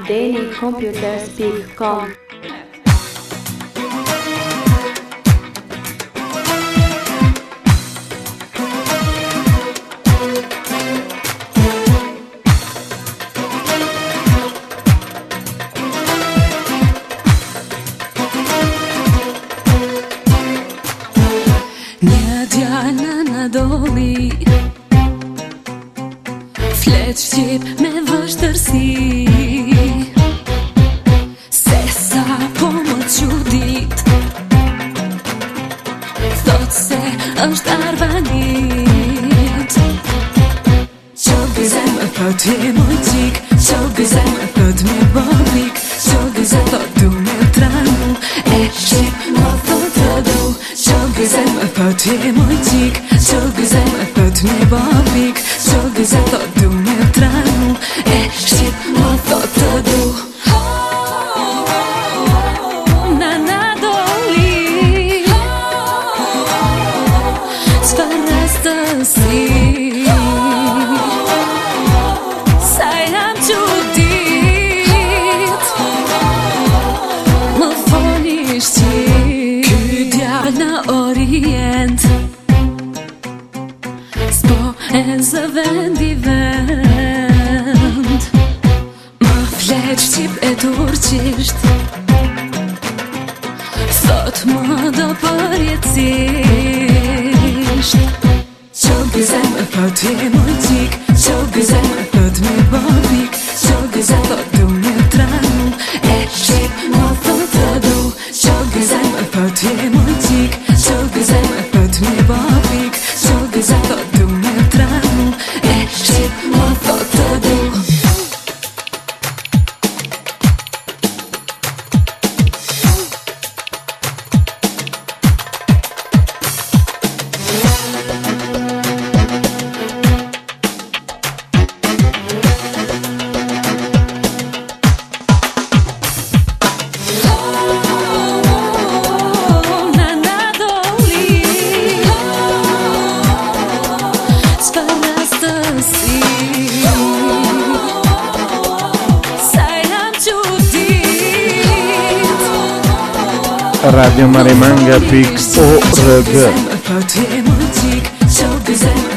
denicomputers.com. Doli flet shqip me vështërsi, se sa po më qudit, thot se është arvanit. Qo gëzem e thot je moj qik, qo gëzem e thot me bobik, qo gëzem thot du me tranu, e shqip më thot të du. Qo gëzem e thot je moj qik, qo gëzem e thot me bobik, qo gëzem thot du me tranu, e shqip më thot të du. Nana doli, s'ka rastësi, sa jam qudit, më foli shqip. Ky djallë në orient s'po e zë vendi vend, më flet shqip e turqisht, thot më do përjetësisht. Qo gëzem e thot je moj qik, qo gëzem e thot me bobik, qo gëzem thot du me tranu, e shqip më thot të du. Qo gëzem e thot je moj qik, qo gëzem e thot me bobik, qo gëzem thot du me tranu, e shqip më thot të du. Radio Maremanga.org. Qo gëzem e thot je moj qik, qo gëzem